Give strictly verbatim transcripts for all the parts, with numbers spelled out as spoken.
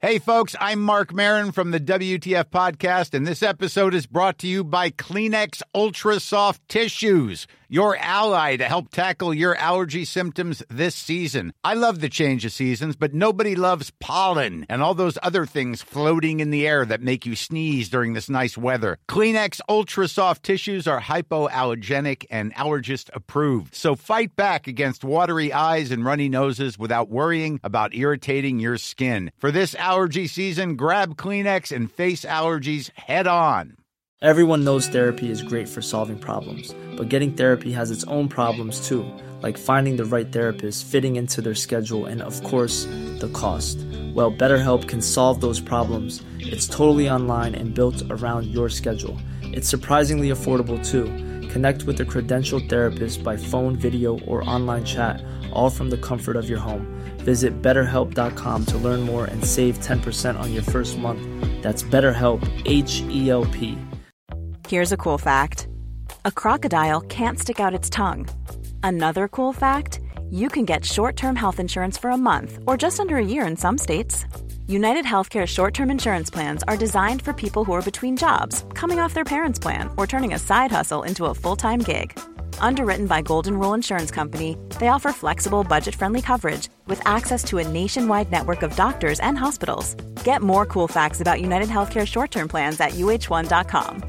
Hey folks, I'm Mark Maron from the W T F podcast, and this episode is brought to you by Kleenex Ultra Soft Tissues, your ally to help tackle your allergy symptoms this season. I love the change of seasons, but nobody loves pollen and all those other things floating in the air that make you sneeze during this nice weather. Kleenex Ultra Soft Tissues are hypoallergenic and allergist approved, so fight back against watery eyes and runny noses without worrying about irritating your skin. For this allergy season, grab Kleenex and face allergies head on. Everyone knows therapy is great for solving problems, but getting therapy has its own problems too, like finding the right therapist, fitting into their schedule, and of course, the cost. Well, BetterHelp can solve those problems. It's totally online and built around your schedule. It's surprisingly affordable too. Connect with a credentialed therapist by phone, video, or online chat, all from the comfort of your home. Visit better help dot com to learn more and save ten percent on your first month. That's BetterHelp, H E L P. Here's a cool fact. A crocodile can't stick out its tongue. Another cool fact, you can get short-term health insurance for a month or just under a year in some states. United Healthcare short-term insurance plans are designed for people who are between jobs, coming off their parents' plan, or turning a side hustle into a full-time gig. Underwritten by Golden Rule Insurance Company, they offer flexible, budget-friendly coverage with access to a nationwide network of doctors and hospitals. Get more cool facts about United Healthcare short-term plans at U H one dot com.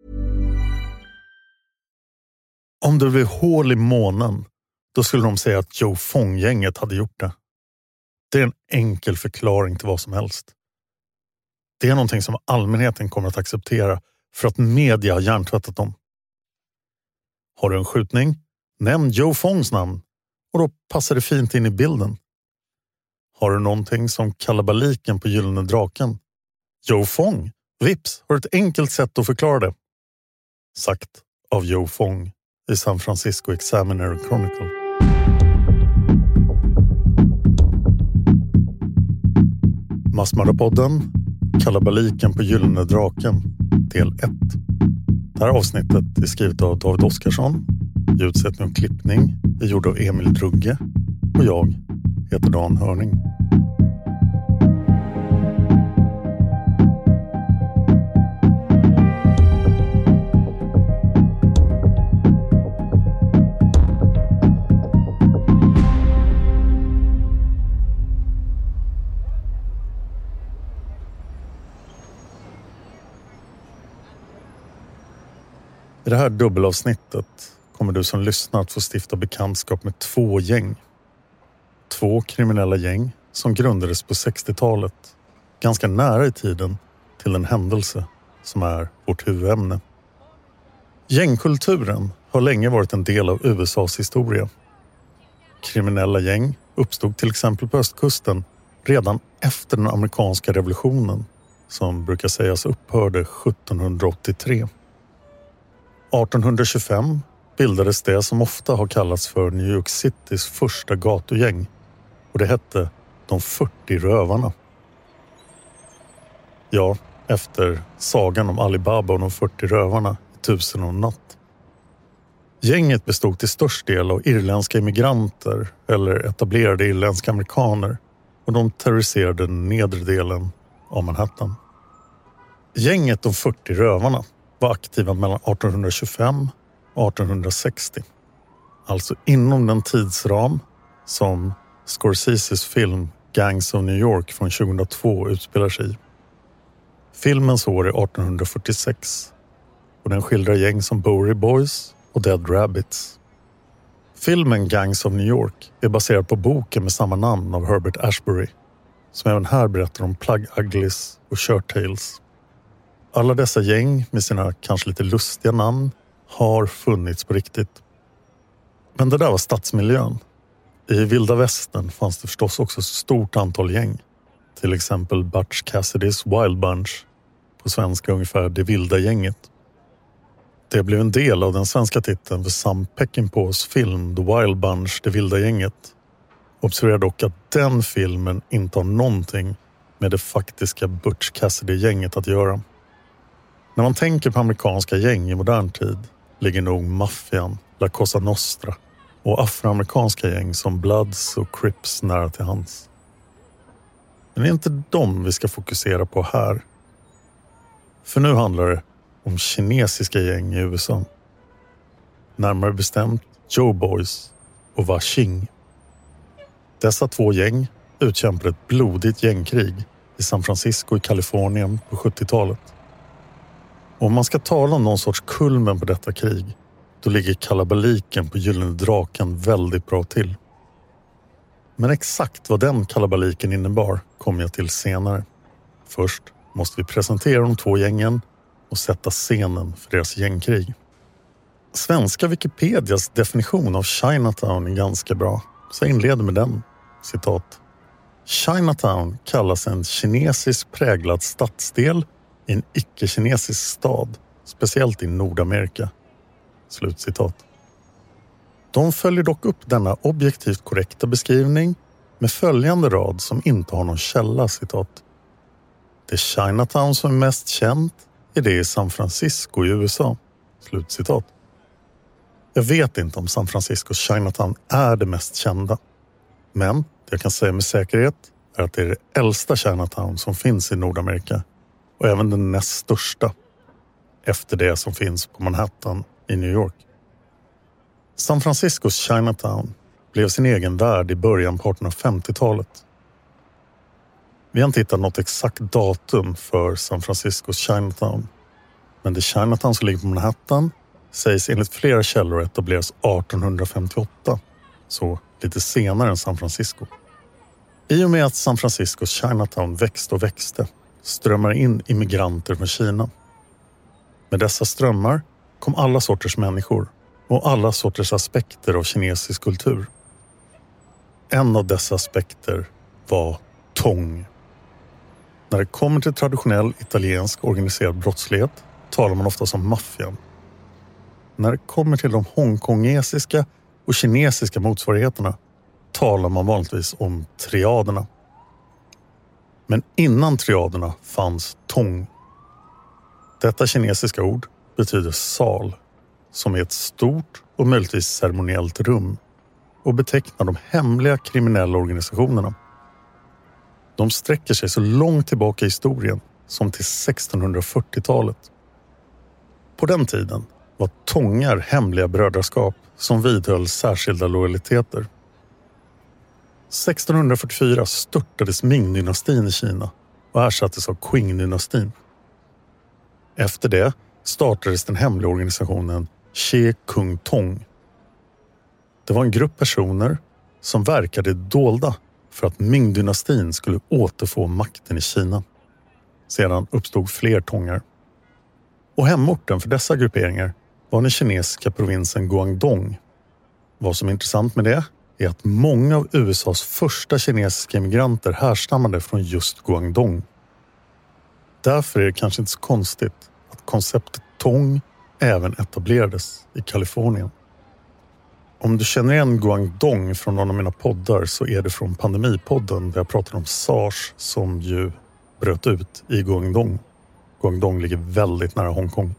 Om det var hål i månen, då skulle de säga att Joe Fong-gänget hade gjort det. Det är en enkel förklaring till vad som helst. Det är någonting som allmänheten kommer att acceptera för att media har hjärntvättat dem. Har du en skjutning? Nämn Joe Fongs namn och då passar det fint in i bilden. Har du någonting som kalabaliken på Gyllene draken? Joe Fong? Vips, har du ett enkelt sätt att förklara det. Sagt av Joe Fong i San Francisco Examiner Chronicle. Massmördarpodden, kalabaliken på Gyllene draken, del ett. Det här avsnittet är skrivet av David Oskarsson, ljudsättning och klippning är gjord av Emil Drugge och jag heter Dan Hörning. I det här dubbelavsnittet kommer du som lyssnar att få stifta bekantskap med två gäng. Två kriminella gäng som grundades på sextiotalet, ganska nära i tiden till en händelse som är vårt huvudämne. Gängkulturen har länge varit en del av U S A:s historia. Kriminella gäng uppstod till exempel på östkusten redan efter den amerikanska revolutionen, som brukar sägas upphörde sjuttonhundraåttiotre. artonhundratjugofem bildades det som ofta har kallats för New York Citys första gatugäng, och det hette de fyrtio rövarna. Ja, efter sagan om Alibaba och de fyrtio rövarna i Tusen och en natt. Gänget bestod till störst del av irländska immigranter eller etablerade irländska amerikaner, och de terroriserade den nedre delen av Manhattan. Gänget de fyrtio rövarna var aktiva mellan artonhundratjugofem och artonhundrasextio. Alltså inom den tidsram som Scorseses film Gangs of New York från tjugohundratvå utspelar sig i. Filmens år är artonhundrafyrtiosex och den skildrar gäng som Bowery Boys och Dead Rabbits. Filmen Gangs of New York är baserad på boken med samma namn av Herbert Ashbury, som även här berättar om Plug Uglies och Shirt Tales. Alla dessa gäng med sina kanske lite lustiga namn har funnits på riktigt. Men det där var stadsmiljön. I Vilda Västern fanns det förstås också ett stort antal gäng. Till exempel Butch Cassidys Wild Bunch, på svenska ungefär Det vilda gänget. Det blev en del av den svenska titeln för Sam Peckinpahs film The Wild Bunch, Det vilda gänget. Observera dock att den filmen inte har någonting med det faktiska Butch Cassidy-gänget att göra. När man tänker på amerikanska gäng i modern tid ligger nog maffian, La Cosa Nostra och afroamerikanska gäng som Bloods och Crips nära till hands. Men det är inte dem vi ska fokusera på här. För nu handlar det om kinesiska gäng i U S A. Närmare bestämt Joe Boys och Washing. Dessa två gäng utkämpade ett blodigt gängkrig i San Francisco i Kalifornien på sjuttiotalet. Och om man ska tala om någon sorts kulmen på detta krig, då ligger kalabaliken på Gyllene Draken väldigt bra till. Men exakt vad den kalabaliken innebar kommer jag till senare. Först måste vi presentera de två gängen och sätta scenen för deras gängkrig. Svenska Wikipedias definition av Chinatown är ganska bra, så jag inleder med den. Citat. Chinatown kallas en kinesisk präglad stadsdel i en icke-kinesisk stad, speciellt i Nordamerika. Slutcitat. De följer dock upp denna objektivt korrekta beskrivning med följande rad som inte har någon källa, citat. Det Chinatown som är mest känt är det i San Francisco i U S A. Slutcitat. Jag vet inte om San Franciscos Chinatown är det mest kända. Men det jag kan säga med säkerhet är att det är det äldsta Chinatown som finns i Nordamerika. Och även den näst största. Efter det som finns på Manhattan i New York. San Franciscos Chinatown blev sin egen värld i början på artonhundrafemtiotalet. Vi har inte hittat något exakt datum för San Franciscos Chinatown. Men det Chinatown som ligger på Manhattan sägs enligt flera källor etableras artonhundrafemtioåtta. Så lite senare än San Francisco. I och med att San Franciscos Chinatown växte och växte strömmar in immigranter från Kina. Med dessa strömmar kom alla sorters människor och alla sorters aspekter av kinesisk kultur. En av dessa aspekter var tong. När det kommer till traditionell italiensk organiserad brottslighet talar man ofta om maffian. När det kommer till de hongkongesiska och kinesiska motsvarigheterna talar man vanligtvis om triaderna. Men innan triaderna fanns tong. Detta kinesiska ord betyder sal, som är ett stort och möjligtvis ceremoniellt rum och betecknar de hemliga kriminella organisationerna. De sträcker sig så långt tillbaka i historien som till sextonhundrafyrtiotalet. På den tiden var tongar hemliga brödraskap som vidhöll särskilda lojaliteter. sextonhundrafyrtiofyra störtades Ming-dynastin i Kina och ersattes av Qing-dynastin. Efter det startades den hemliga organisationen Che Kung Tong. Det var en grupp personer som verkade dolda för att Ming-dynastin skulle återfå makten i Kina. Sedan uppstod fler tongar. Och hemorten för dessa grupperingar var den kinesiska provinsen Guangdong. Vad som är intressant med det är att många av U S A:s första kinesiska immigranter härstammade från just Guangdong. Därför är det kanske inte så konstigt att konceptet tong även etablerades i Kalifornien. Om du känner igen Guangdong från någon av mina poddar så är det från Pandemipodden där jag pratar om SARS som ju bröt ut i Guangdong. Guangdong ligger väldigt nära Hongkong.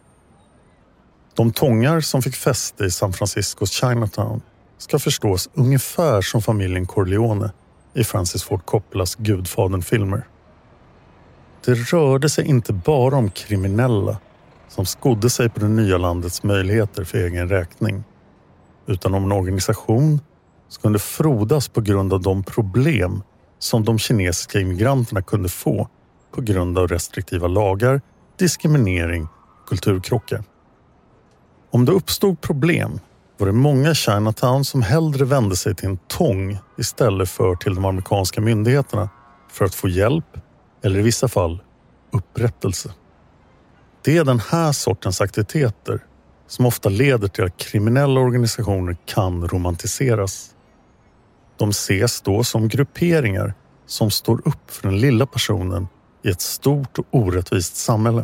De tongar som fick fäste i San Franciscos Chinatown ska förstås ungefär som familjen Corleone i Francis Ford Coppolas Gudfadern-filmer. Det rörde sig inte bara om kriminella som skodde sig på det nya landets möjligheter för egen räkning, utan om en organisation som kunde frodas på grund av de problem som de kinesiska immigranterna kunde få på grund av restriktiva lagar, diskriminering och kulturkrockar. Om det uppstod problem var det många Chinatown som hellre vände sig till en tong istället för till de amerikanska myndigheterna för att få hjälp eller i vissa fall upprättelse. Det är den här sortens aktiviteter som ofta leder till att kriminella organisationer kan romantiseras. De ses då som grupperingar som står upp för den lilla personen i ett stort och orättvist samhälle.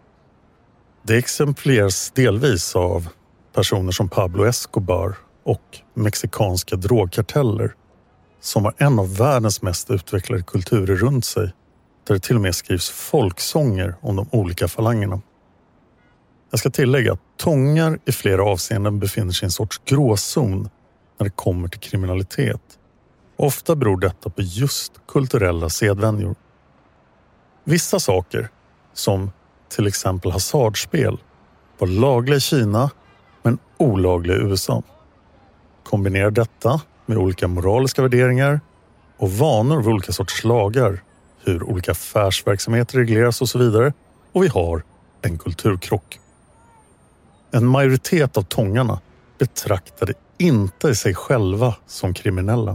Det exemplieras delvis av personer som Pablo Escobar och mexikanska drogkarteller som har en av världens mest utvecklade kulturer runt sig, där det till och med skrivs folksånger om de olika falangerna. Jag ska tillägga att tongar i flera avseenden befinner sig i en sorts gråzon när det kommer till kriminalitet Ofta beror detta på just kulturella sedvänjor. Vissa saker, som till exempel hasardspel, var lagliga i Kina men olagliga i U S A. Kombinera detta med olika moraliska värderingar och vanor vid olika sorters lagar, hur olika affärsverksamheter regleras och så vidare, och vi har en kulturkrock. En majoritet av tångarna betraktade inte sig själva som kriminella.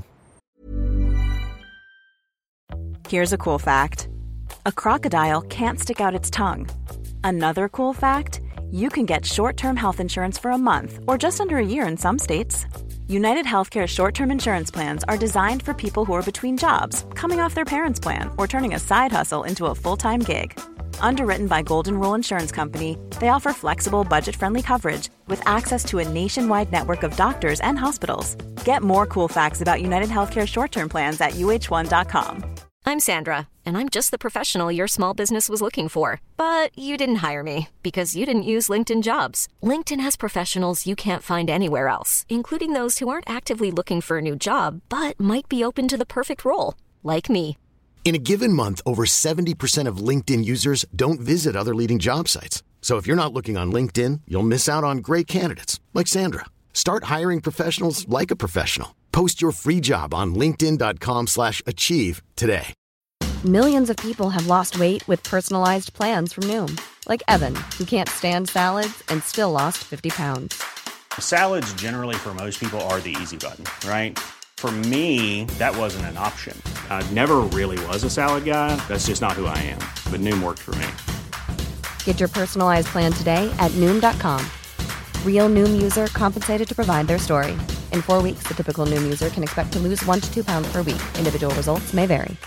Here's a cool fact. A crocodile can't stick out its tongue. Another cool fact, you can get short-term health insurance for a month or just under a year in some states. United Healthcare short-term insurance plans are designed for people who are between jobs, coming off their parents' plan, or turning a side hustle into a full-time gig. Underwritten by Golden Rule Insurance Company, they offer flexible, budget-friendly coverage with access to a nationwide network of doctors and hospitals. Get more cool facts about United Healthcare short-term plans at U H one dot com. I'm Sandra, and I'm just the professional your small business was looking for. But you didn't hire me because you didn't use LinkedIn Jobs. LinkedIn has professionals you can't find anywhere else, including those who aren't actively looking for a new job, but might be open to the perfect role, like me. In a given month, over seventy percent of LinkedIn users don't visit other leading job sites. So if you're not looking on LinkedIn, you'll miss out on great candidates like Sandra. Start hiring professionals like a professional. Post your free job on linkedin dot com slash achieve today. Millions of people have lost weight with personalized plans from Noom. Like Evan, who can't stand salads and still lost fifty pounds. Salads generally for most people are the easy button, right? For me, that wasn't an option. I never really was a salad guy. That's just not who I am. But Noom worked for me. Get your personalized plan today at Noom dot com. Real Noom user compensated to provide their story. In four weeks, the typical Noom user can expect to lose one to two pounds per week. Individual results may vary.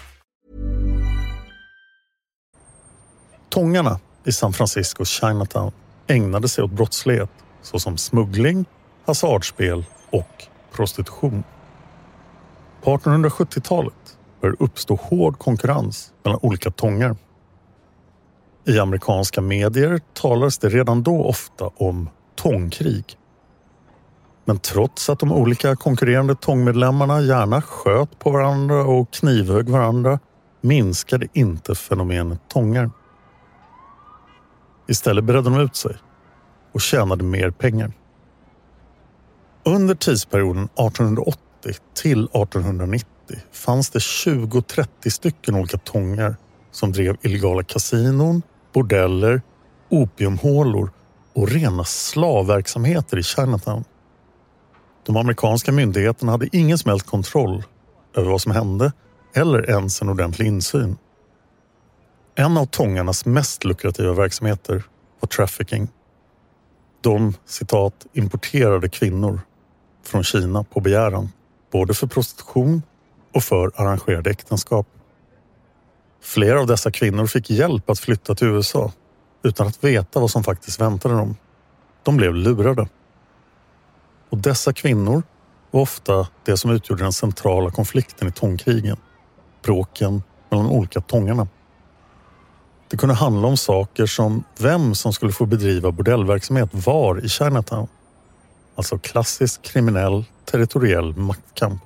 Tångarna i San Franciscos Chinatown ägnade sig åt brottslighet såsom smuggling, hasardspel och prostitution. På artonhundrasjuttiotalet började uppstå hård konkurrens mellan olika tångar. I amerikanska medier talades det redan då ofta om tångkrig. Men trots att de olika konkurrerande tångmedlemmarna gärna sköt på varandra och knivhögg varandra minskade inte fenomenet tångar. Istället bredde de ut sig och tjänade mer pengar. Under tidsperioden artonhundraåttio till artonhundranittio fanns det tjugo till trettio stycken olika tångar som drev illegala kasinon, bordeller, opiumhålor och rena slavverksamheter i Chinatown. De amerikanska myndigheterna hade ingen som helst kontroll över vad som hände eller ens en ordentlig insyn. En av tångarnas mest lukrativa verksamheter var trafficking. De, citat, importerade kvinnor från Kina på begäran, både för prostitution och för arrangerade äktenskap. Flera av dessa kvinnor fick hjälp att flytta till U S A utan att veta vad som faktiskt väntade dem. De blev lurade. Och dessa kvinnor var ofta det som utgjorde den centrala konflikten i tångkrigen. Bråken mellan de olika tångarna. Det kunde handla om saker som vem som skulle få bedriva bordellverksamhet var i Chinatown. Alltså klassisk kriminell territoriell maktkamp.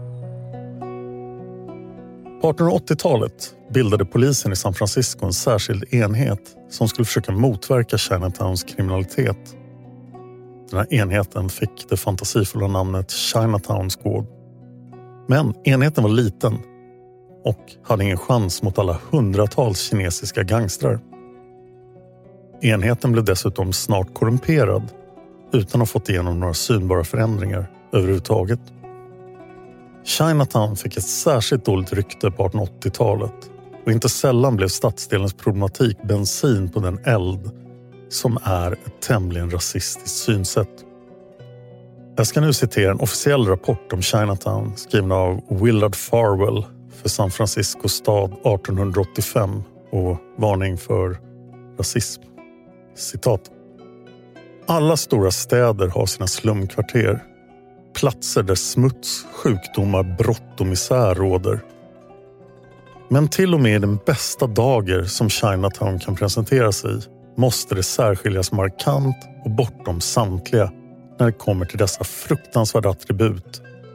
På artonhundraåttiotalet bildade polisen i San Francisco en särskild enhet som skulle försöka motverka Chinatowns kriminalitet. Den här enheten fick det fantasifulla namnet Chinatown Squad. Men enheten var liten och hade ingen chans mot alla hundratals kinesiska gangstrar. Enheten blev dessutom snart korrumperad utan att ha fått igenom några synbara förändringar överhuvudtaget. Chinatown fick ett särskilt dåligt rykte på artonhundraåttiotalet och inte sällan blev stadsdelens problematik bensin på den eld som är ett tämligen rasistiskt synsätt. Jag ska nu citera en officiell rapport om Chinatown skriven av Willard Farwell för San Francisco stad artonhundraåttiofem och varning för rasism. Citat. Alla stora städer har sina slumkvarter. Platser där smuts, sjukdomar, brott och misär råder. Men till och med i den bästa dagar som Chinatown kan presentera sig måste det särskiljas markant och bortom samtliga när det kommer till dessa fruktansvärda attribut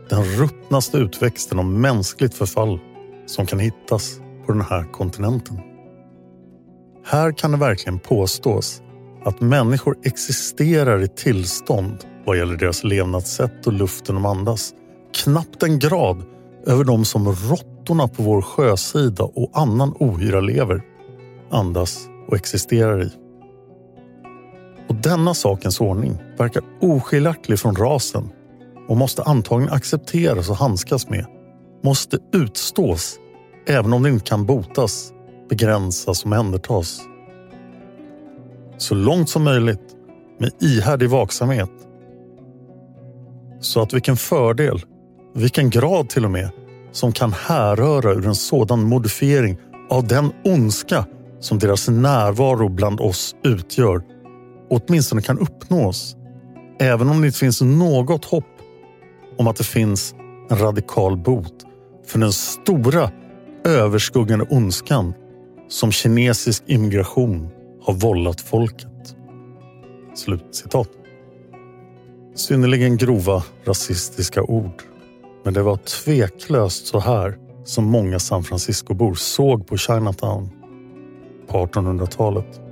Den ruttnaste utväxten av mänskligt förfall som kan hittas på den här kontinenten. Här kan det verkligen påstås att människor existerar i tillstånd vad gäller deras levnadssätt och luften de andas. Knappt en grad över de som råttorna på vår sjösida och annan ohyra lever, andas och existerar i. Och denna sakens ordning verkar oskiljaktig från rasen och måste antagligen accepteras och handskas med. Måste utstås även om det inte kan botas, begränsas och omhändertas. Så långt som möjligt med ihärdig vaksamhet. Så att vilken fördel, vilken grad till och med, som kan härröra ur en sådan modifiering av den ondska som deras närvaro bland oss utgör, åtminstone kan uppnås, även om det inte finns något hopp om att det finns en radikal bot för den stora överskuggande ondskan som kinesisk immigration har vållat folket. Slutcitat. Synnerligen grova rasistiska ord, men det var tveklöst så här som många San Francisco-bor såg på Chinatown på artonhundratalet.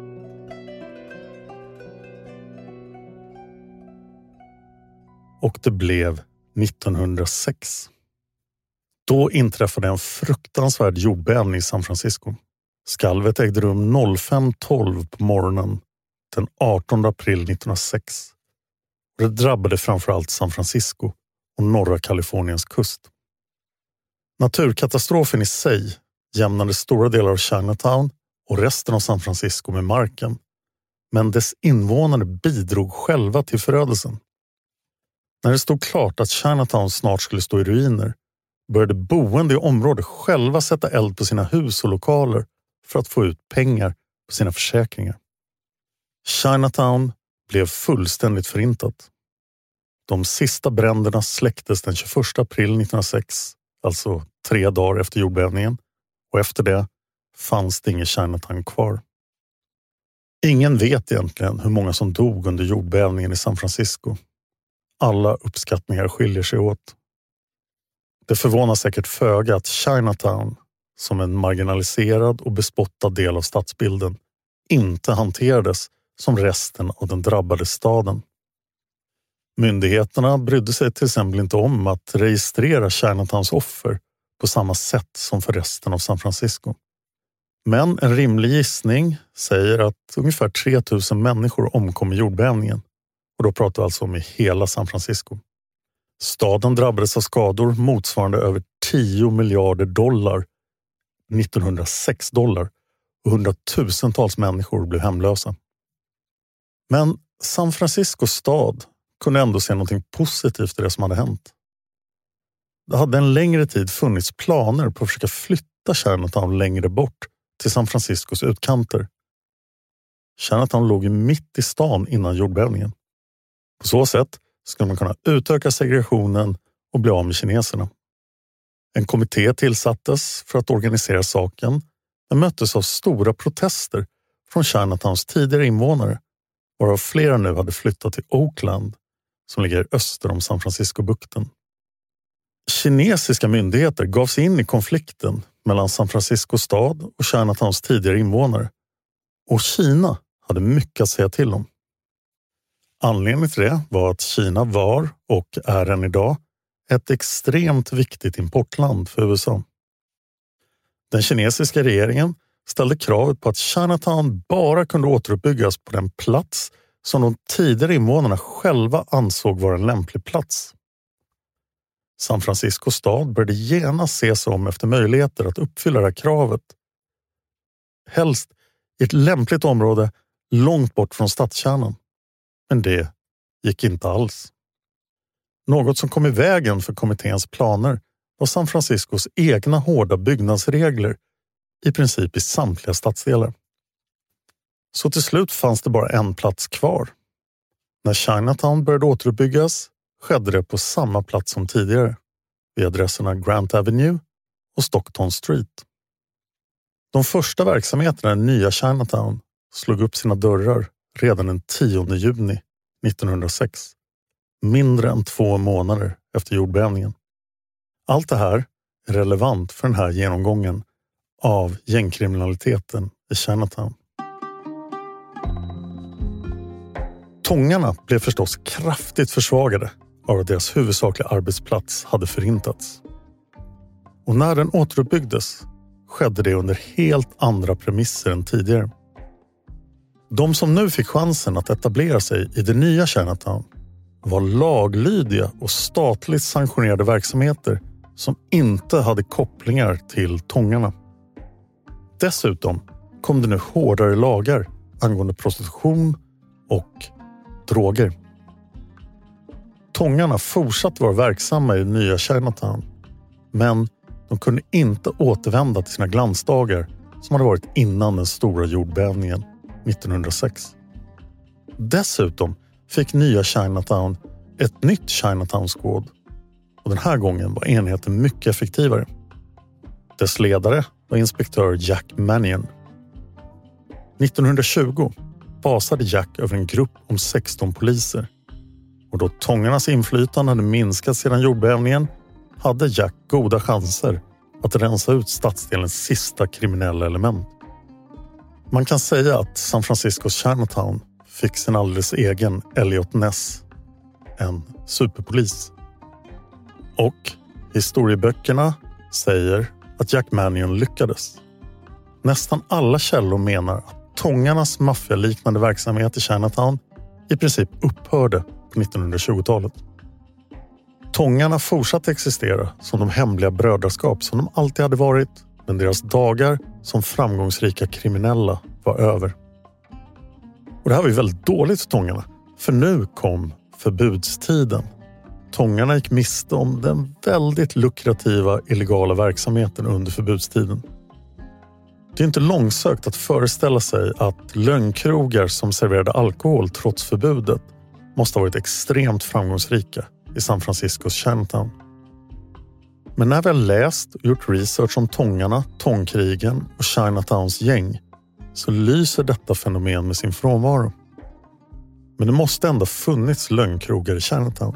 Och det blev nittonhundrasex. Då inträffade en fruktansvärd jordbävning i San Francisco. Skalvet ägde rum fem tolv på morgonen den artonde april nittonhundrasex. Det drabbade framförallt San Francisco och norra Kaliforniens kust. Naturkatastrofen i sig jämnade stora delar av Chinatown och resten av San Francisco med marken. Men dess invånare bidrog själva till förödelsen. När det stod klart att Chinatown snart skulle stå i ruiner började boende i området själva sätta eld på sina hus och lokaler för att få ut pengar på sina försäkringar. Chinatown blev fullständigt förintat. De sista bränderna släcktes den tjugoförsta april nittonhundrasex, alltså tre dagar efter jordbävningen, och efter det fanns det ingen Chinatown kvar. Ingen vet egentligen hur många som dog under jordbävningen i San Francisco. Alla uppskattningar skiljer sig åt. Det förvånar säkert föga att Chinatown, som en marginaliserad och bespottad del av stadsbilden, inte hanterades som resten av den drabbade staden. Myndigheterna brydde sig till exempel inte om att registrera Chinatowns offer på samma sätt som för resten av San Francisco. Men en rimlig gissning säger att ungefär tre tusen människor omkom i jordbävningen. Och då pratar vi alltså om i hela San Francisco. Staden drabbades av skador motsvarande över tio miljarder dollar nittonhundrasex dollar och hundratusentals människor blev hemlösa. Men San Francisco stad kunde ändå se något positivt i det som hade hänt. Det hade en längre tid funnits planer på att försöka flytta Chinatown längre bort till San Franciscos utkanter. Chinatown låg ju mitt i stan innan jordbävningen. På så sätt skulle man kunna utöka segregationen och bli av med kineserna. En kommitté tillsattes för att organisera saken, men möttes av stora protester från Chinatowns tidigare invånare, varav flera nu hade flyttat till Oakland som ligger öster om San Francisco-bukten. Kinesiska myndigheter gav sig in i konflikten mellan San Francisco stad och Chinatowns tidigare invånare, och Kina hade mycket att säga till om. Anledningen till det var att Kina var och är än idag ett extremt viktigt importland för U S A. Den kinesiska regeringen ställde kravet på att Chinatown bara kunde återuppbyggas på den plats som de tidigare invånarna själva ansåg vara en lämplig plats. San Francisco stad började genast se sig om efter möjligheter att uppfylla det här kravet. Helst i ett lämpligt område långt bort från stadskärnan. Men det gick inte alls. Något som kom i vägen för kommitténs planer var San Franciscos egna hårda byggnadsregler i princip i samtliga stadsdelar. Så till slut fanns det bara en plats kvar. När Chinatown började återuppbyggas skedde det på samma plats som tidigare, vid adresserna Grant Avenue och Stockton Street. De första verksamheterna i nya Chinatown slog upp sina dörrar redan den tionde juni nittonhundrasex, mindre än två månader efter jordbävningen. Allt det här är relevant för den här genomgången av gängkriminaliteten i Chinatown. Tångarna blev förstås kraftigt försvagade av att deras huvudsakliga arbetsplats hade förintats. Och när den återuppbyggdes skedde det under helt andra premisser än tidigare. De som nu fick chansen att etablera sig i det nya Chinatown var laglydiga och statligt sanktionerade verksamheter som inte hade kopplingar till tångarna. Dessutom kom det nu hårdare lagar angående prostitution och droger. Tångarna fortsatte vara verksamma i det nya Chinatown, men de kunde inte återvända till sina glansdagar som hade varit innan den stora jordbävningen nittonhundrasex. Dessutom fick nya Chinatown ett nytt Chinatown-skåd och den här gången var enheten mycket effektivare. Dess ledare var inspektör Jack Manion. nittonhundratjugo basade Jack över en grupp om sexton poliser och då tångarnas inflytande hade minskat sedan jordbävningen hade Jack goda chanser att rensa ut stadsdelens sista kriminella element. Man kan säga att San Franciscos Chinatown fick sin alldeles egen Elliot Ness, en superpolis. Och historieböckerna säger att Jack Manion lyckades. Nästan alla källor menar att tångarnas maffialiknande verksamhet i Chinatown i princip upphörde på nittonhundratjugotalet. Tångarna fortsatte existera som de hemliga brödraskap som de alltid hade varit, men deras dagar som framgångsrika kriminella var över. Och det här var ju väldigt dåligt för tångarna, för nu kom förbudstiden. Tångarna gick miste om den väldigt lukrativa illegala verksamheten under förbudstiden. Det är inte långsökt att föreställa sig att lögnkrogar som serverade alkohol trots förbudet måste ha varit extremt framgångsrika i San Franciscos Chinatown. Men när vi har läst och gjort research om tångarna, tångkrigen och Chinatowns gäng så lyser detta fenomen med sin frånvaro. Men det måste ändå funnits lögnkrogar i Chinatown.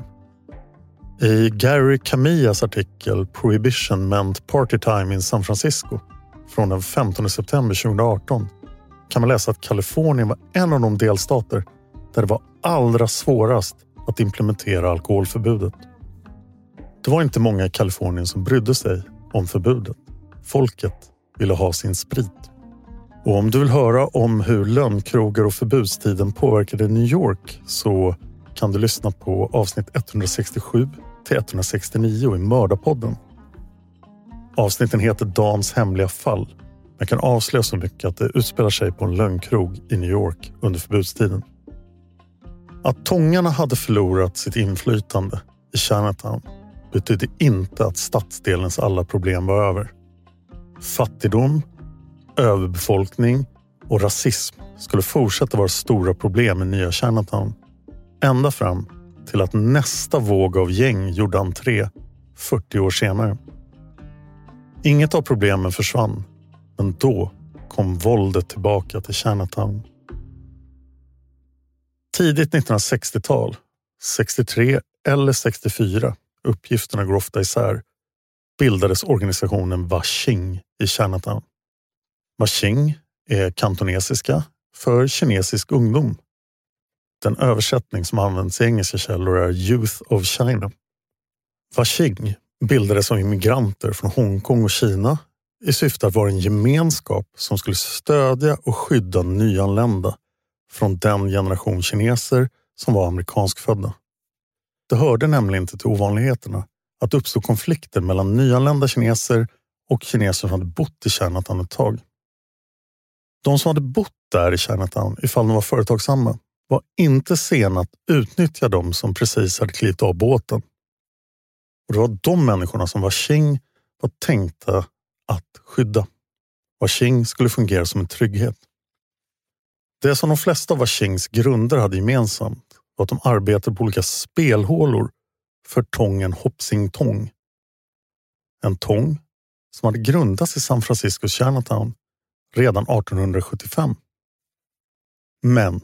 I Gary Camillas artikel Prohibition meant party time in San Francisco från den femtonde september tjugoarton kan man läsa att Kalifornien var en av de delstater där det var allra svårast att implementera alkoholförbudet. Det var inte många i Kalifornien som brydde sig om förbudet. Folket ville ha sin sprit. Och om du vill höra om hur lögnkrogar och förbudstiden påverkade New York så kan du lyssna på avsnitt etthundrasextiosju till etthundrasextionio i Mördarpodden. Avsnitten heter Dans hemliga fall. Man kan avslöja så mycket att det utspelar sig på en lögnkrog i New York under förbudstiden. Att tångarna hade förlorat sitt inflytande i Chinatown betydde inte att stadsdelens alla problem var över. Fattigdom, överbefolkning och rasism skulle fortsätta vara stora problem i nya Chinatown. Ända fram till att nästa våg av gäng gjorde entré fyrtio år senare. Inget av problemen försvann, men då kom våldet tillbaka till Chinatown. Tidigt nittonhundrasextiotal, sextiotre eller sextiofyra, uppgifterna går ofta isär, bildades organisationen Washing i Chinatown. Washing är kantonesiska för kinesisk ungdom. Den översättning som används i engelska källor är Youth of China. Washing bildades av immigranter från Hongkong och Kina i syfte att vara en gemenskap som skulle stödja och skydda nyanlända från den generation kineser som var amerikanskfödda. Det hörde nämligen inte till ovanligheterna att uppstå konflikter mellan nyanlända kineser och kineser som hade bott i Chinatown ett tag. De som hade bott där i Chinatown, ifall de var företagsamma, var inte sena att utnyttja dem som precis hade klivit av båten. Och det var de människorna som Washing var tänkta att skydda. Washing skulle fungera som en trygghet. Det som de flesta av Washings grunder hade gemensamt var att de arbetade på olika spelhålor för tången Hopsing Tong. En tång som hade grundats i San Franciscos Chinatown redan artonhundrasjuttiofem. Men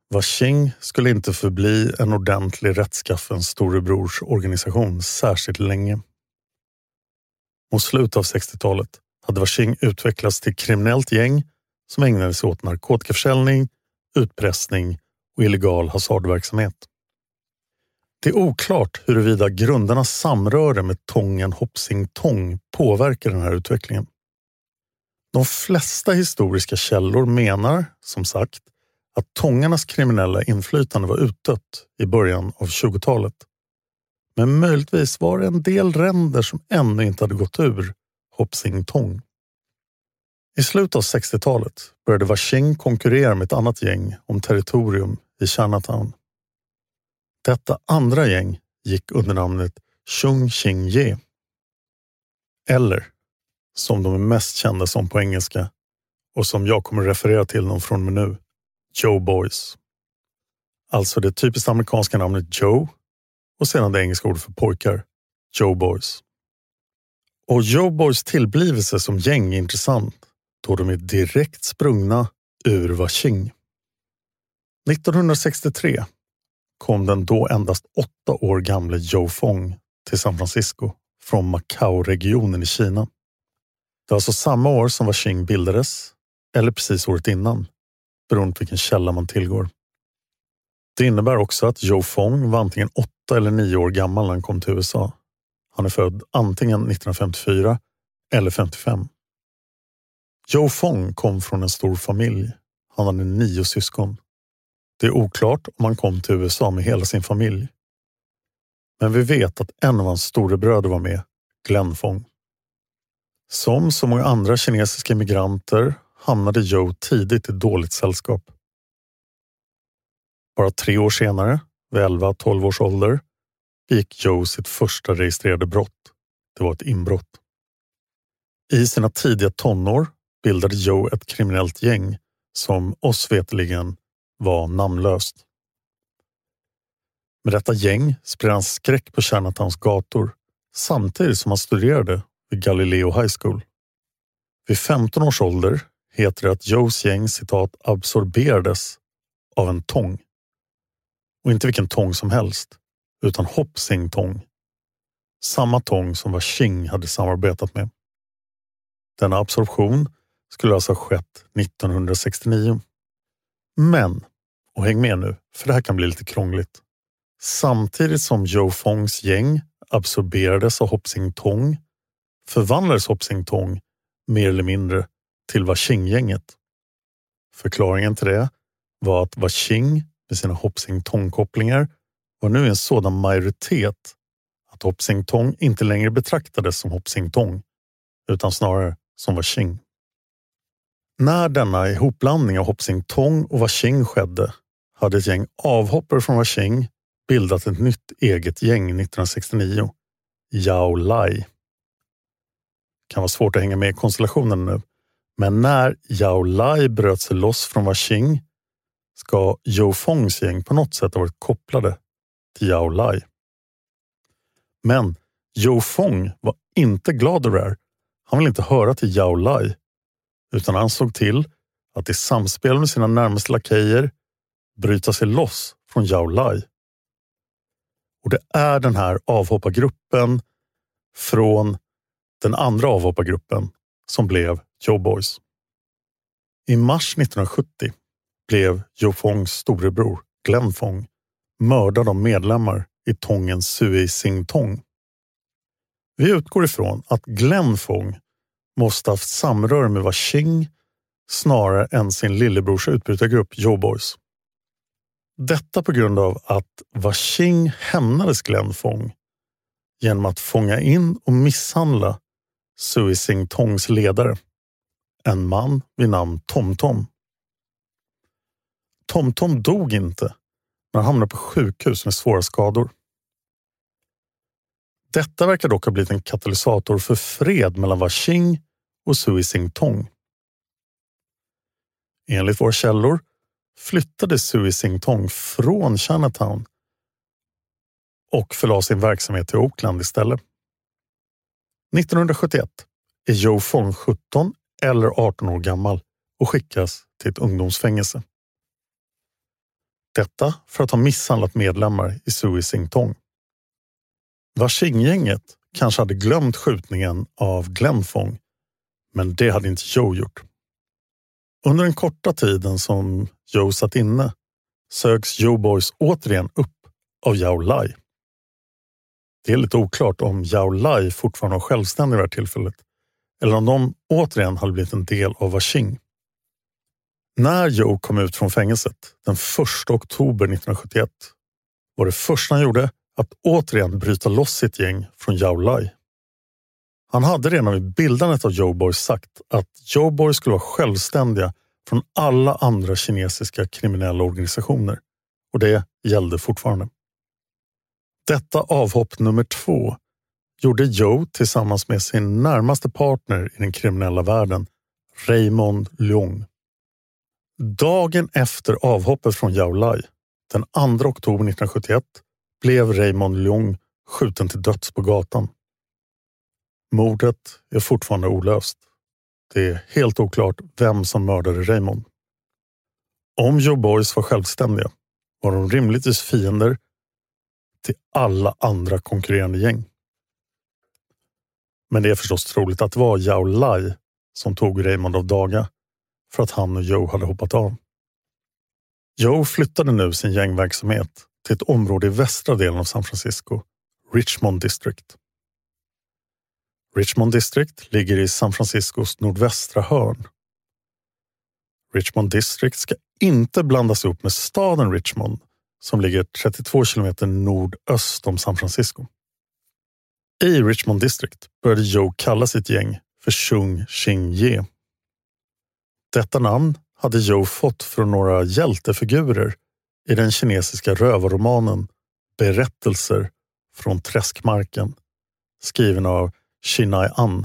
Washing skulle inte förbli en ordentlig rättskaffen storebrorsorganisation särskilt länge. Mot slutet av sextiotalet hade Washing utvecklats till kriminellt gäng som ägnade sig åt narkotikaförsäljning, utpressning och illegal hasardverksamhet. Det är oklart huruvida grundarnas samröre med tången Hopsing Tong påverkar den här utvecklingen. De flesta historiska källor menar, som sagt, att tångarnas kriminella inflytande var utdött i början av tjugotalet. Men möjligtvis var det en del ränder som ännu inte hade gått ur Hopsing Tong. I slutet av sextiotalet började Washing konkurrera med ett annat gäng om territorium i Chinatown. Detta andra gäng gick under namnet Chung Ching Ye. Eller, som de är mest kända som på engelska och som jag kommer referera till dem från och med nu, Joe Boys. Alltså det typiskt amerikanska namnet Joe och sedan det engelska ordet för pojkar, Joe Boys. Och Joe Boys tillblivelse som gäng är intressant då de är direkt sprungna ur Washing. nittonhundrasextiotre kom den då endast åtta år gamla Joe Fong till San Francisco från Macao-regionen i Kina. Det var alltså samma år som Washing bildades, eller precis året innan, beroende på vilken källa man tillgår. Det innebär också att Joe Fong var antingen åtta eller nio år gammal när han kom till U S A. Han är född antingen nittonhundrafemtiofyra eller femtiofem. Joe Fong kom från en stor familj. Han hade nio syskon. Det är oklart om han kom till U S A med hela sin familj. Men vi vet att en av hans storebröder var med, Glenn Fong. Som så många andra kinesiska immigranter hamnade Joe tidigt i dåligt sällskap. Bara tre år senare, vid elva tolv års ålder, begick Joe sitt första registrerade brott. Det var ett inbrott. I sina tidiga tonår bildade Joe ett kriminellt gäng som oss veteligen var namnlöst. Med detta gäng spred han skräck på Chinatowns gator samtidigt som han studerade vid Galileo High School. Vid femton års ålder heter det att Joes gäng citat absorberades av en tång. Och inte vilken tång som helst, utan Hopsing Tong. Samma tång som Washing hade samarbetat med. Denna absorption skulle alltså ha skett nittonhundrasextionio. Men, och häng med nu, för det här kan bli lite krångligt. Samtidigt som Joe Fongs gäng absorberades av Hopsing Tong förvandlades Hopsing Tong mer eller mindre till Washing-gänget. Förklaringen till det var att Washing med sina Hopsing Tong-kopplingar var nu en sådan majoritet att Hopsing Tong inte längre betraktades som Hopsing Tong utan snarare som Washing. När denna ihopblandning av Hopsing Tong och Washing skedde hade ett gäng avhoppare från Washing bildat ett nytt eget gäng nittonhundrasextionio, Yao Lai. Kan vara svårt att hänga med i konstellationen nu, men när Yao Lai bröt sig loss från Washing ska Joe Fongs gäng på något sätt ha varit kopplade till Yao Lai. Men Joe Fong var inte glad över det här. Han ville inte höra till Yao Lai, utan han såg till att i samspel med sina närmaste lakejer bryta sig loss från Yao Lai. Och det är den här avhoppargruppen från den andra avhoppargruppen som blev Joe Boys. I mars nittonhundrasjuttio blev Joe Fongs storebror Glenn Fong mördad av medlemmar i tången Sui Sing Tong. Vi utgår ifrån att Glenn Fong måste ha haft samröre med Washing snarare än sin lillebrors utbrytargrupp Joe Boys. Detta på grund av att Washing hämnades Glenn Fong genom att fånga in och misshandla Sui Sing Tongs ledare, en man vid namn Tom Tom. Tom Tom dog inte, men han hamnade på sjukhus med svåra skador. Detta verkar dock ha blivit en katalysator för fred mellan Washing och Sui Sing Tong. Enligt våra källor flyttade Sui Sing Tong från Chinatown och förlade sin verksamhet till Oakland istället. nittonhundrasjuttioett är Joe Fong sjutton eller arton år gammal och skickas till ett ungdomsfängelse. Detta för att ha misshandlat medlemmar i Sui Sing Tong. Washing-gänget kanske hade glömt skjutningen av Glenn Fong, men det hade inte Joe gjort. Under den korta tiden som Joe satt inne sögs Joe Boys återigen upp av Yao Lai. Det är lite oklart om Yao Lai fortfarande var självständig vid det här tillfället eller om de återigen hade blivit en del av Washing. När Joe kom ut från fängelset den första oktober nittonhundrasjuttioett var det första han gjorde att återigen bryta loss sitt gäng från Yao Lai. Han hade redan vid bildandet av Joe Boys sagt att Joe Boys skulle vara självständiga från alla andra kinesiska kriminella organisationer, och det gällde fortfarande. Detta avhopp nummer två gjorde Joe tillsammans med sin närmaste partner i den kriminella världen, Raymond Leung. Dagen efter avhoppet från Yao Lai, den andra oktober nittonhundrasjuttioett, blev Raymond Leung skjuten till döds på gatan. Mordet är fortfarande olöst. Det är helt oklart vem som mördade Raymond. Om Joe Boys var självständiga var de rimligtvis fiender till alla andra konkurrerande gäng. Men det är förstås troligt att det var Yao Lai som tog Raymond av daga för att han och Joe hade hoppat av. Joe flyttade nu sin gängverksamhet till ett område i västra delen av San Francisco, Richmond District. Richmond District ligger i San Franciscos nordvästra hörn. Richmond District ska inte blandas upp med staden Richmond som ligger trettiotvå kilometer nordöst om San Francisco. I Richmond District började Joe kalla sitt gäng för Chung Ching Ye. Detta namn hade Joe fått från några hjältefigurer i den kinesiska rövarromanen Berättelser från träskmarken, skriven av Chinai An.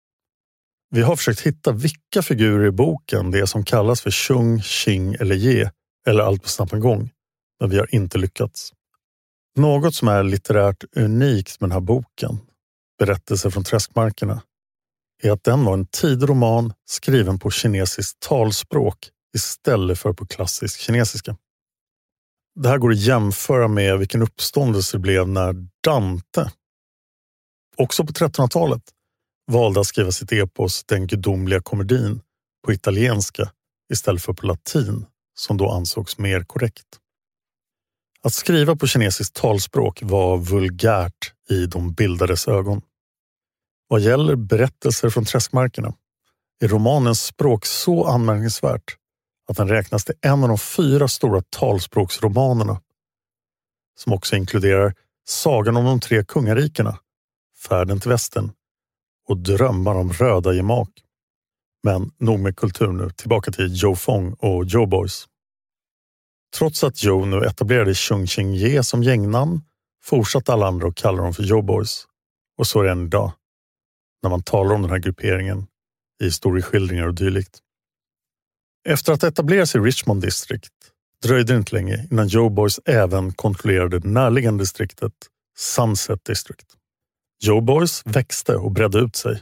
Vi har försökt hitta vilka figurer i boken det är som kallas för Chung, Ching eller Ye, eller allt på samma gång, men vi har inte lyckats. Något som är litterärt unikt med den här boken, Berättelser från träskmarkerna, är att den var en tidig roman skriven på kinesiskt talspråk istället för på klassisk kinesiska. Det här går att jämföra med vilken uppståndelse det blev när Dante, också på trettonhundratalet, valde att skriva sitt epos Den gudomliga komedin på italienska istället för på latin, som då ansågs mer korrekt. Att skriva på kinesiskt talspråk var vulgärt i de bildades ögon. Vad gäller Berättelser från träskmarkerna är romanens språk så anmärkningsvärt att den räknas till en av de fyra stora talspråksromanerna, som också inkluderar Sagan om de tre kungarikena, Färden till västern och Drömmar om röda gemak. Men nog med kultur nu, tillbaka till Joe Fong och Joe Boys. Trots att Joe nu etablerade Chung Ching Ye som gängnamn fortsatte alla andra att kalla dem för Joe Boys. Och så är det än idag, när man talar om den här grupperingen i historieskildringar och dylikt. Efter att etableras i Richmond District dröjde det inte länge innan Joe Boys även kontrollerade det närliggande distriktet Sunset District. Joe Boys växte och bredde ut sig.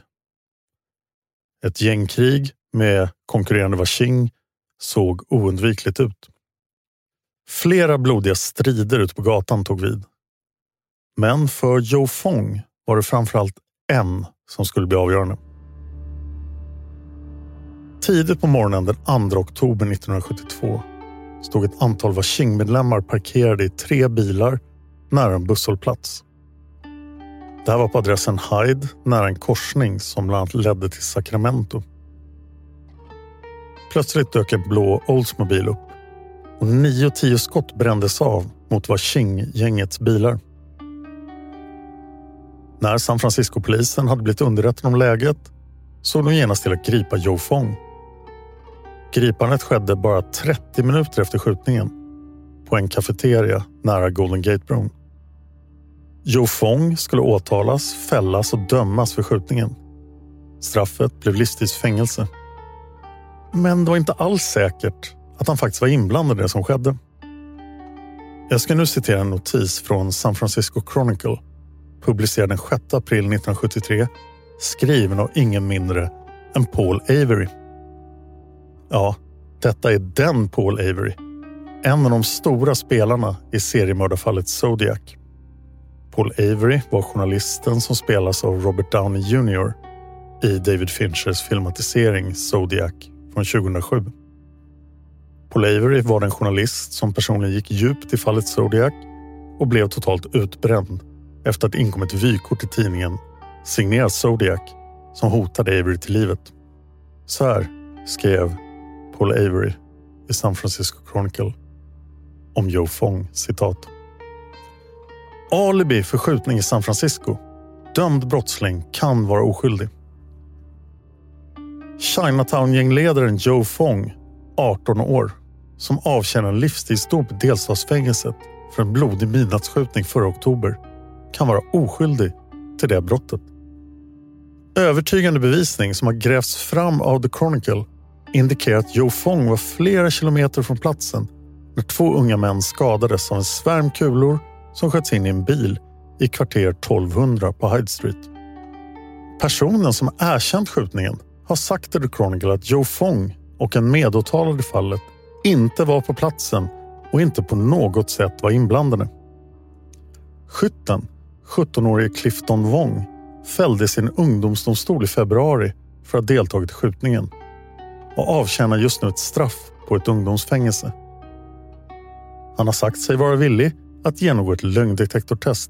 Ett gängkrig med konkurrerande Washing såg oundvikligt ut. Flera blodiga strider ute på gatan tog vid. Men för Joe Fong var det framförallt en som skulle bli avgörande. Tidigt på morgonen den andra oktober nittonhundrasjuttiotvå stod ett antal Washing-medlemmar parkerade i tre bilar nära en busshållplats. Det här var på adressen Hyde nära en korsning som bland annat ledde till Sacramento. Plötsligt dök en blå Oldsmobile upp och nio och tio skott brändes av mot Washing-gängets bilar. När San Francisco-polisen hade blivit underrättad om läget såg de genast till att gripa Joe Fong. Gripandet skedde bara trettio minuter efter skjutningen på en kafeteria nära Golden Gate-bron. Joe Fong skulle åtalas, fällas och dömas för skjutningen. Straffet blev livstidsfängelse. Men det var inte alls säkert att han faktiskt var inblandad i det som skedde. Jag ska nu citera en notis från San Francisco Chronicle, publicerad den sjätte april nittonhundrasjuttiotre, skriven av ingen mindre än Paul Avery. Ja, detta är den Paul Avery. en av de stora spelarna i seriemördarfallet Zodiac. Paul Avery var journalisten som spelas av Robert Downey junior i David Finchers filmatisering Zodiac från tjugohundrasju. Paul Avery var den journalist som personligen gick djupt i fallet Zodiac och blev totalt utbränd efter att det inkom ett vykort i tidningen signerat Zodiac som hotade Avery till livet. Så här skrev Paul Avery i San Francisco Chronicle om Joe Fong, citat. Alibi för skjutning i San Francisco. Dömd brottsling kan vara oskyldig. Chinatown-gängledaren Joe Fong, arton år, som avtjänar en livstidsdom på delstatsfängelset för en blodig midnattsskjutning förra oktober, kan vara oskyldig till det brottet. Övertygande bevisning som har grävts fram av The Chronicle indikerar att Joe Fong var flera kilometer från platsen när två unga män skadades av en svärm kulor som sköts in i en bil i kvarter tolvhundra på Hyde Street. Personen som erkänt skjutningen har sagt till The Chronicle att Joe Fong och en medåtalad i fallet inte var på platsen och inte på något sätt var inblandade. Skytten, sjuttonårige Clifton Wong, fälldes sin ungdomsdomstol i februari för att ha deltagit i skjutningen och avtjänar just nu ett straff på ett ungdomsfängelse. Han har sagt sig vara villig att genomgå ett lögndetektortest.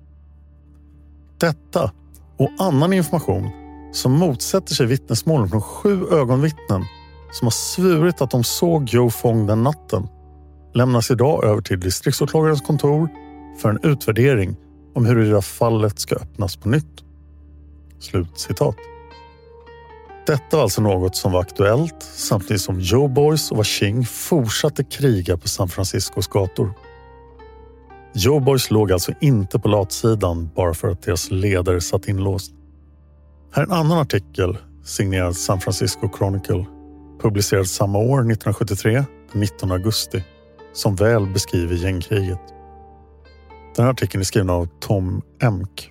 Detta och annan information som motsätter sig vittnesmålen från sju ögonvittnen som har svurit att de såg Joe Fong den natten lämnas idag över till distriktsåklagarens kontor för en utvärdering om huruvida fallet ska öppnas på nytt. Slut citat. Detta var alltså något som var aktuellt samtidigt som Joe Boys och Washing fortsatte kriga på San Franciscos gator. Joe Boys låg alltså inte på latsidan bara för att deras ledare satt inlåst. Här är en annan artikel signerad San Francisco Chronicle, publicerad samma år nittonhundrasjuttiotre, den nittonde augusti, som väl beskriver gängkriget. Den här artikeln är skriven av Tom Emk.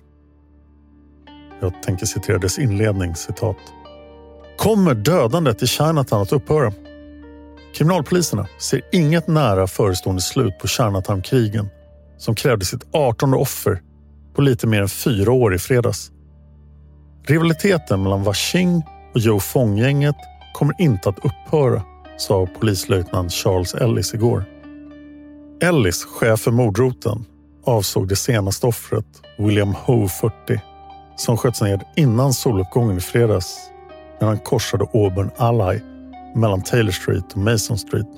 Jag tänker citera dess inledning, citat. Kommer dödandet i Chinatown att upphöra? Kriminalpoliserna ser inget nära förestående slut på Chinatown-krigen som krävde sitt artonde offer på lite mer än fyra år i fredags. Rivaliteten mellan Washing och Joe Fong-gänget kommer inte att upphöra, sa polislöjtnant Charles Ellis igår. Ellis, chef för mordroten, avsåg det senaste offret, William Ho, fyrtio, som sköts ned innan soluppgången i fredags när han korsade Auburn Alley mellan Taylor Street och Mason Street.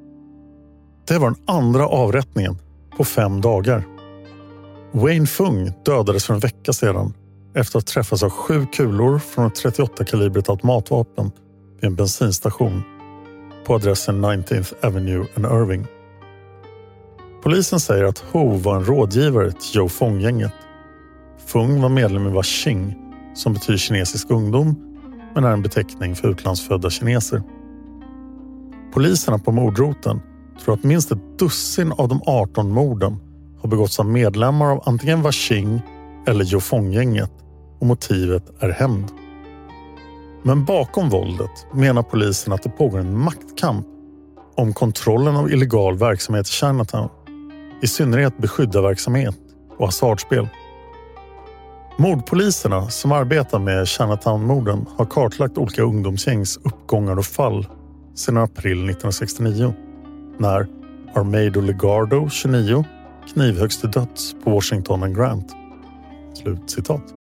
Det var den andra avrättningen på fem dagar. Wayne Fung dödades för en vecka sedan efter att träffas av sju kulor från ett trettioåtta-kalibert automatvapen vid en bensinstation på adressen nineteenth Avenue and Irving. Polisen säger att Ho var en rådgivare till Joe Fong-gänget. Fung var medlem i Washing, som betyder kinesisk ungdom, men är en beteckning för utlandsfödda kineser. Poliserna på mordroten tror att minst ett dussin av de arton morden har begåtts av medlemmar av antingen Washing eller Joe Fong-gänget och motivet är hämnd. Men bakom våldet menar polisen att det pågår en maktkamp om kontrollen av illegal verksamhet i Chinatown, i synnerhet beskyddarverksamhet och hasardspel. Mordpoliserna som arbetar med Chinatown-morden har kartlagt olika ungdomsgängs uppgångar och fall sedan april nittonhundrasextionio, när Armando Legardo, tjugonio, knivhöggs till döds på Washington and Grant. Slut citat.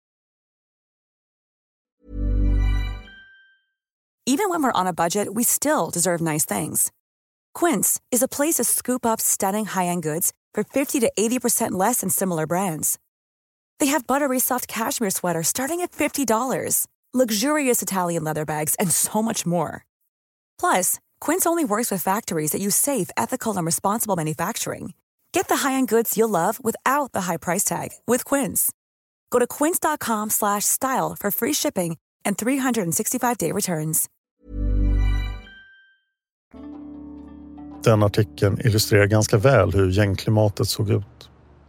Even when we're on a budget, we still deserve nice things. Quince is a place to scoop up stunning high-end goods for fifty to eighty percent less than similar brands. They have buttery soft cashmere sweaters starting at fifty dollars, luxurious Italian leather bags, and so much more. Plus, Quince only works with factories that use safe, ethical, and responsible manufacturing. Get the high-end goods you'll love without the high price tag with Quince. Go to quince.com slash style for free shipping and three sixty-five day returns. Den artikeln illustrerar ganska väl hur gängklimatet såg ut.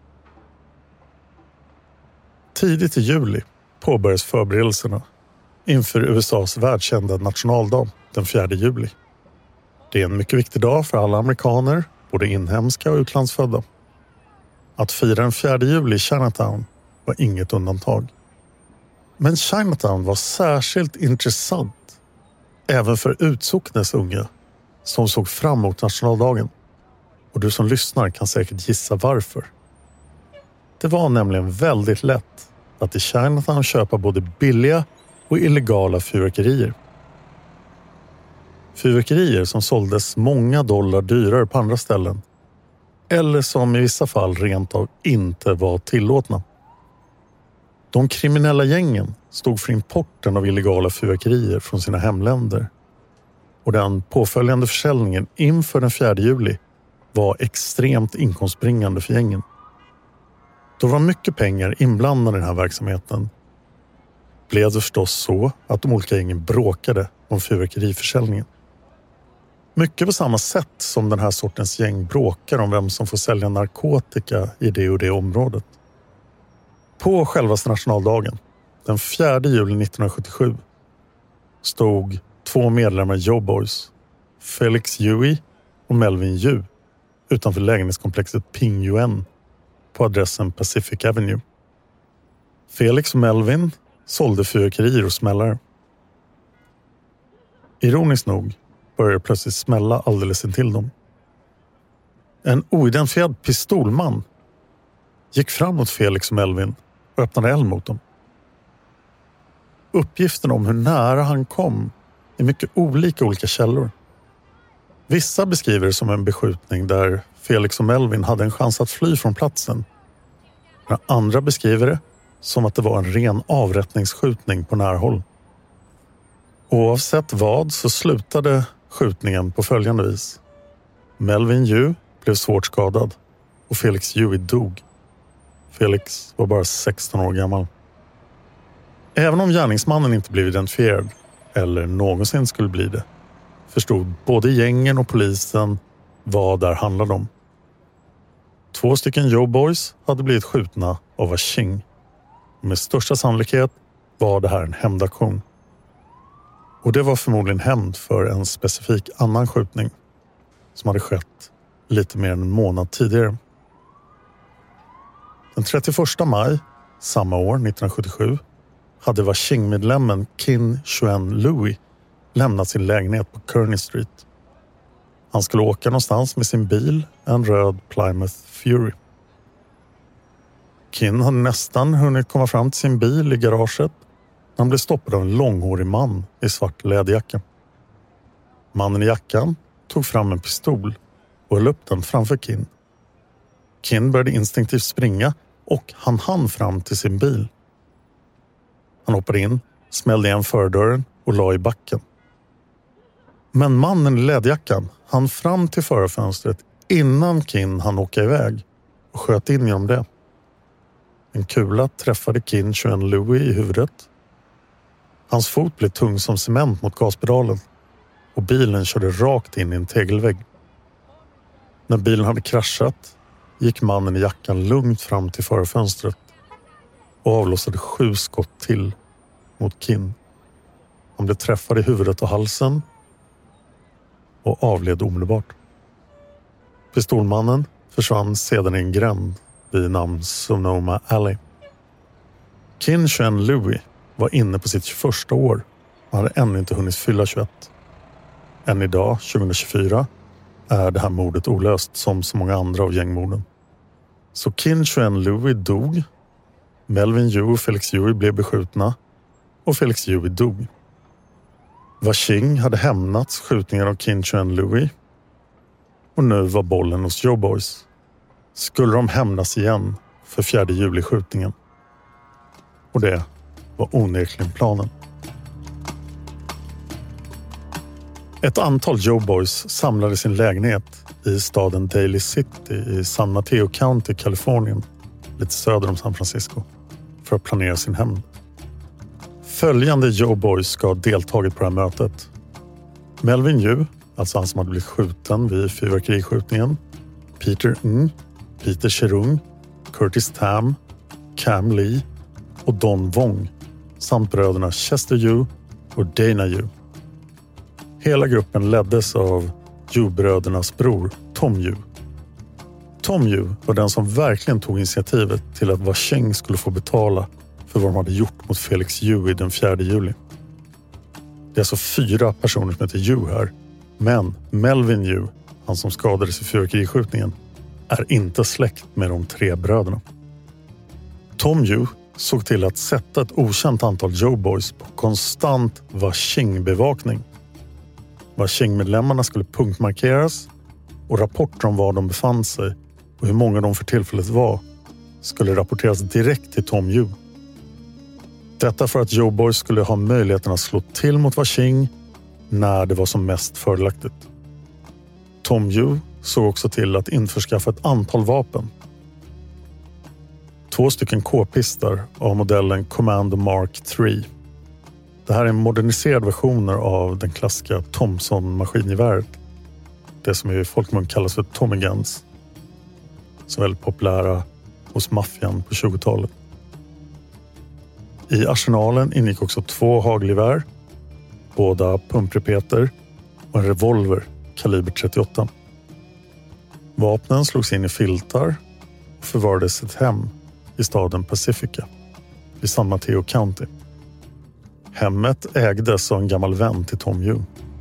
Tidigt i juli påbörjas förberedelserna inför U S A:s världskända nationaldag den fjärde juli. Det är en mycket viktig dag för alla amerikaner både inhemska och utlandsfödda. Att fira den fjärde juli i Chinatown var inget undantag. Men Chinatown var särskilt intressant även för utsocknes unga som såg fram emot nationaldagen. Och du som lyssnar kan säkert gissa varför. Det var nämligen väldigt lätt att i Chinatown köpa både billiga och illegala fyrverkerier. Fyrverkerier som såldes många dollar dyrare på andra ställen. Eller som i vissa fall rent av inte var tillåtna. De kriminella gängen stod för importen av illegala fyrverkerier från sina hemländer. Och den påföljande försäljningen inför den fjärde juli var extremt inkomstbringande för gängen. Då var mycket pengar inblandade i den här verksamheten. Blev det förstås så att de olika gängen bråkade om fyrverkeriförsäljningen. Mycket på samma sätt som den här sortens gäng bråkar om vem som får sälja narkotika i det och det området. På självaste nationaldagen, den fjärde juli nittonhundrasjuttiosju, stod två medlemmar i Joe Boys, Felix Huey och Melvin Yu, utanför lägenhetskomplexet Ping Yuen på adressen Pacific Avenue. Felix och Melvin sålde fyrverkerier och smällare. Ironiskt nog började plötsligt smälla alldeles intill dem. En oidentifierad pistolman gick fram mot Felix och Melvin och öppnade eld mot dem. Uppgiften om hur nära han kom är mycket olika olika källor. Vissa beskriver det som en beskjutning där Felix och Melvin hade en chans att fly från platsen. Men andra beskriver det som att det var en ren avrättningsskjutning på närhåll. Oavsett vad så slutade skjutningen på följande vis. Melvin Yu blev svårt skadad och Felix Huey dog. Felix var bara sexton år gammal. Även om gärningsmannen inte blev identifierad, eller någonsin skulle bli det, förstod både gängen och polisen vad det handlade om. Två stycken Joe Boys hade blivit skjutna av Washing. Med största sannolikhet var det här en hämndaktion. Och det var förmodligen hämnd för en specifik annan skjutning som hade skett lite mer än en månad tidigare. Den trettioförsta maj samma år, nittonhundrasjuttiosju, hade Washing-medlemmen Kin Chuan Louis lämnat sin lägenhet på Kearney Street. Han skulle åka någonstans med sin bil, en röd Plymouth Fury. Kin hade nästan hunnit komma fram till sin bil i garaget när han blev stoppad av en långhårig man i svart läderjacka. Mannen i jackan tog fram en pistol och höll upp den framför Kin. Kin började instinktivt springa och han hann fram till sin bil. Han hoppade in, smällde igen fördörren och la i backen. Men mannen i läderjackan hann fram till förarfönstret innan Kin hann åka iväg och sköt in genom det. En kula träffade Kin Chuan Louis i huvudet. Hans fot blev tung som cement mot gaspedalen och bilen körde rakt in i en tegelvägg. När bilen hade kraschat gick mannen i jackan lugnt fram till förarfönstret och avlossade sju skott till mot Kin. Han blev träffad i huvudet och halsen och avled omedelbart. Pistolmannen försvann sedan i en gränd vid namn Sonoma Alley. Kin Chuan Louis var inne på sitt tjugoförsta år och hade ännu inte hunnit fylla tjugoett. Än idag, tjugohundratjugofyra, är det här mordet olöst som så många andra av gängmorden. Så Kin Chuan Louis dog, Melvin Yu och Felix Huey blev beskjutna och Felix Huey dog. Washing hade hämnats skjutningar av Kin Chuan Louis och nu var bollen hos Joe Boys. Skulle de hämnas igen för fjärde juli-skjutningen? Och det var onekligen planen. Ett antal Joe Boys samlade sin lägenhet i staden Daly City i San Mateo County, Kalifornien, lite söder om San Francisco, för att planera sin hämnd. Följande Joe Boys ska ha deltagit på det här mötet. Melvin Yu, alltså han som hade blivit skjuten vid fyrverkeriskjutningen, Peter Ng, Peter Cherung, Curtis Tam, Cam Lee och Don Wong samt bröderna Chester Yu och Dana Yu. Hela gruppen leddes av Yu-brödernas bror Tom Yu Tom Yu var den som verkligen tog initiativet till att Washing skulle få betala för vad de hade gjort mot Felix Yu den fjärde juli. Det är alltså fyra personer som heter Yu här, men Melvin Yu, han som skadades i fyrverkerискjutningen, är inte släkt med de tre bröderna. Tom Yu såg till att sätta ett okänt antal Joe-boys på konstant Washing-bevakning. Washing-medlemmarna skulle punktmarkeras och rapporter om var de befann sig och hur många de för tillfället var skulle rapporteras direkt till Tom Yu. Detta för att Joe-boys skulle ha möjligheten att slå till mot Washing när det var som mest fördelaktigt. Tom Yu såg också till att införskaffa ett antal vapen. Två stycken k-pistar av modellen Commando Mark tre. Det här är moderniserade versioner av den klassiska Thompson-maskingeväret. Det som i folkmun kallas för Tommy Guns. Som är väldigt populära hos maffian på tjugotalet. I arsenalen ingick också två hagelgevär, båda pumprepeter och en revolver kaliber trettioåtta. Vapnen slogs in i filtar och förvarades i ett hem i staden Pacifica i San Mateo County. Hemmet ägdes av en gammal vän till Tom Yu.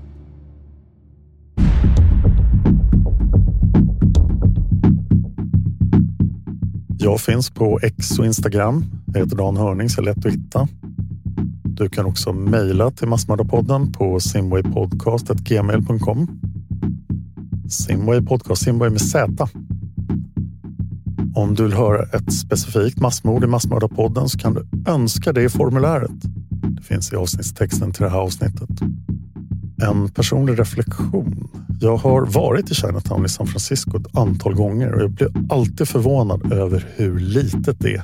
Jag finns på X och Instagram. Jag heter Dan Hörning, så är lätt att hitta. Du kan också mejla till Massmördarpodden på simwaypodcast at gmail dot com. Simway Podcast, Simway med Z. Om du vill höra ett specifikt massmord i Massmördarpodden så kan du önska det i formuläret. Det finns i avsnittstexten till det här avsnittet. En personlig reflektion. Jag har varit i Chinatown i San Francisco ett antal gånger och jag blir alltid förvånad över hur litet det är.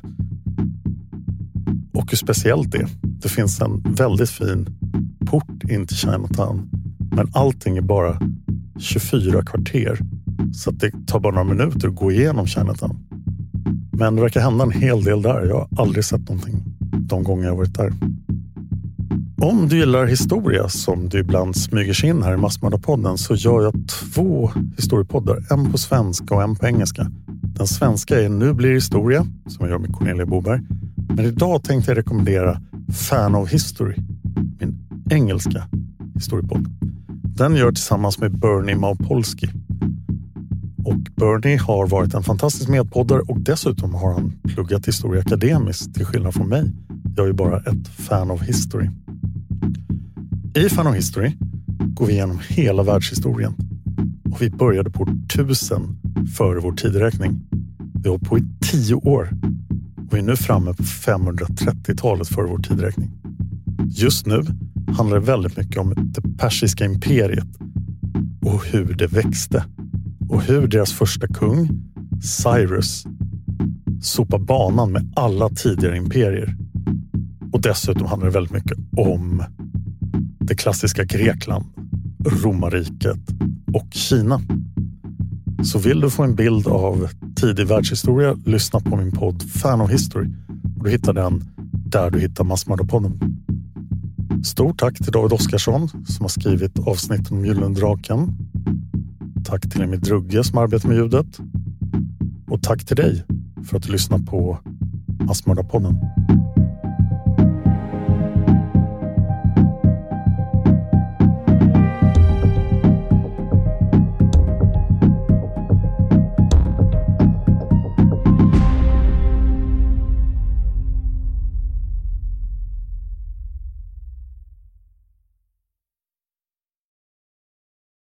Och hur speciellt det är. Det finns en väldigt fin port in till Chinatown, men allting är bara tjugofyra kvarter. Så att det tar bara några minuter att gå igenom Chinatown. Men det verkar hända en hel del där. Jag har aldrig sett någonting de gånger jag varit där. Om du gillar historia som du ibland smyger sig in här i Massmördarpodden så gör jag två historiepoddar. En på svenska och en på engelska. Den svenska är Nu blir historia, som jag gör med Cornelia Boberg. Men idag tänkte jag rekommendera Fan of History, min engelska historiepodd. Den gör tillsammans med Bernie Małpolski. Och Bernie har varit en fantastisk medpoddare och dessutom har han pluggat historia akademiskt till skillnad från mig. Jag är ju bara ett fan of history. I Fan of History går vi igenom hela världshistorien. Och vi började på tusen före vår tideräkning. Vi har hållit på i tio år. Och vi är nu framme på femhundratrettiotalet före vår tideräkning. Just nu handlar det väldigt mycket om det persiska imperiet. Och hur det växte. Och hur deras första kung, Cyrus, sopar banan med alla tidigare imperier. Och dessutom handlar det väldigt mycket om det klassiska Grekland, Romarriket och Kina. Så vill du få en bild av tidig världshistoria, lyssna på min podd Fan of History. Och du hittar den där du hittar Massmördarpodden. Stort tack till David Oskarsson som har skrivit avsnitten om Gyllene draken. Tack till Emil Drugge som arbetar med ljudet. Och tack till dig för att du lyssnar på Massmördarpodden.